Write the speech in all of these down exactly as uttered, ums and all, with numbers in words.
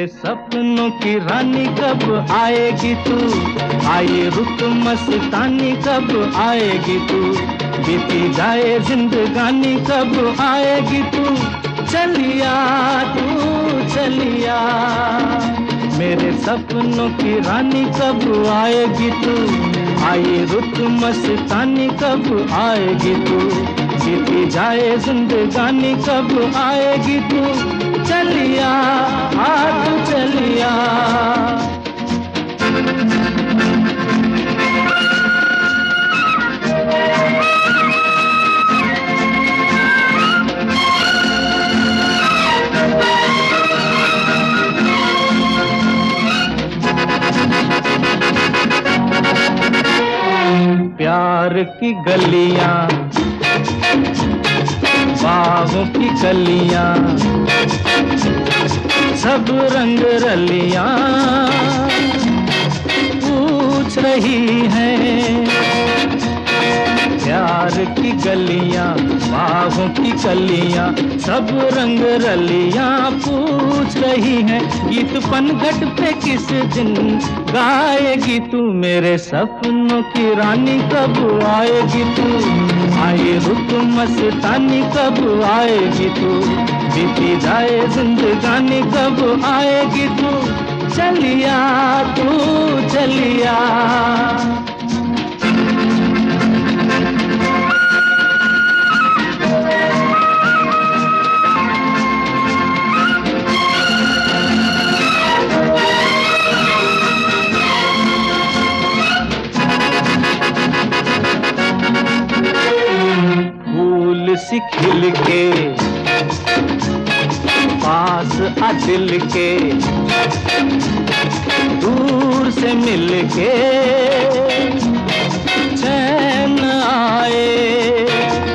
मेरे सपनों की रानी कब आएगी तू, आए रुत मस्तानी कब आएगी तू, बीती जाए जिंदगानी कब आएगी तू, चलिया तू चलिया। मेरे सपनों की रानी कब आएगी तू, आए रुत मस्तानी कब आएगी तू, बीती जाए जिंदगानी कब आएगी तू, चलिया आ तू चलिया। प्यार की गलियां, बागों की कलियां, सब रंग रलियां पूछ रही हैं। प्यार की गलियां, बागों की कलियां, सब रंग रलियां पूछ रही हैं। गीत पनघट पे किस दिन गाएगी तू, मेरे सपनों की रानी कब आएगी तू, आए रुत मस्तानी कब आएगी तू, बीती जाए जिंदगानी कब आएगी तू, चलिया तू चलिया। सी खिल के पास आ दिल के, दूर से मिल के चैन आए।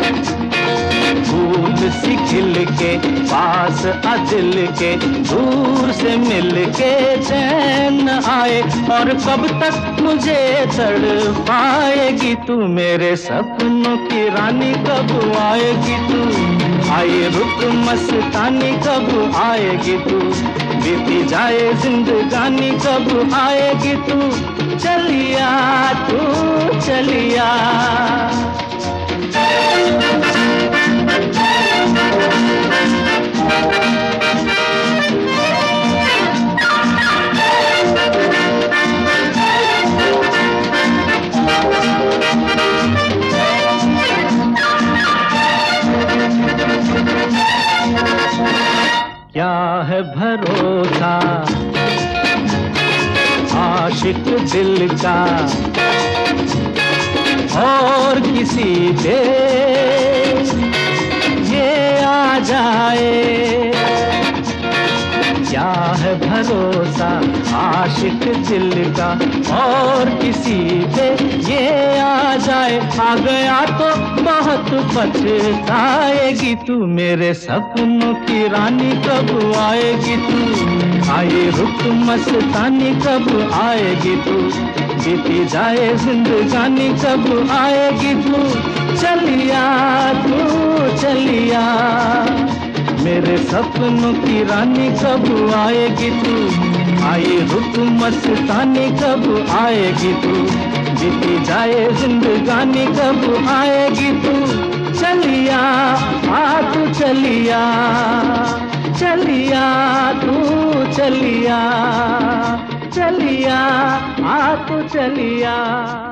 फूल सी खिल के पास आ दिल के, दूर से मिल के चैन आए। और कब तक मुझे तड़पाएगी तू, मेरे सपनों की रानी कब आएगी तू, आए रुत मस्तानी कब आएगी तू, बीती जाए जिंदगानी कब आएगी तू, चलिया तू चलिया। क्या है भरोसा आशिक दिल का और किसी पे ये आ जाए। क्या है भरोसा आशिक दिल का और किसी पे ये आ जाए। आ गया तो बहुत पछताएगी तू, मेरे सपनों की रानी कब आएगी तू, आए रुत मस्तानी कब आएगी तू, बीती जाए जिंदगानी कब आएगी तू, चलिया तू चलिया। मेरे सपनों की रानी कब आएगी तू, आए रुत मस्तानी कब आएगी तू, बीती जाए जिंदगानी कब आएगी तू, चलिया आ तू चलिया, चलिया तू चलिया, चलिया आ तू चलिया।